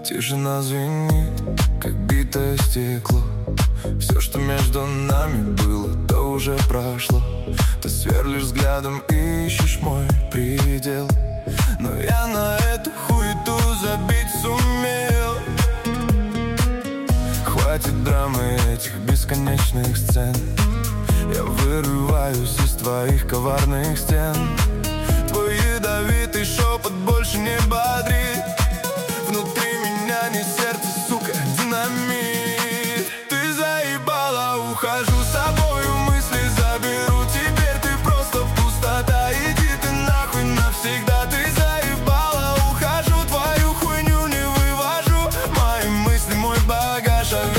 Тишина звенит, как битое стекло. Все, что между нами было, то уже прошло. Ты сверлишь взглядом и ищешь мой предел, но я на эту хуету забить сумел. Хватит драмы этих бесконечных сцен. Я вырываюсь из твоих коварных стен. Твой ядовитый шепот больше не бодрит. Внутри меня не сердце, сука, динамит. Ты заебала, ухожу с собою, мысли заберу. Теперь ты просто пустота, иди ты нахуй навсегда. Ты заебала, ухожу, твою хуйню не вывожу. Мои мысли, мой багаж.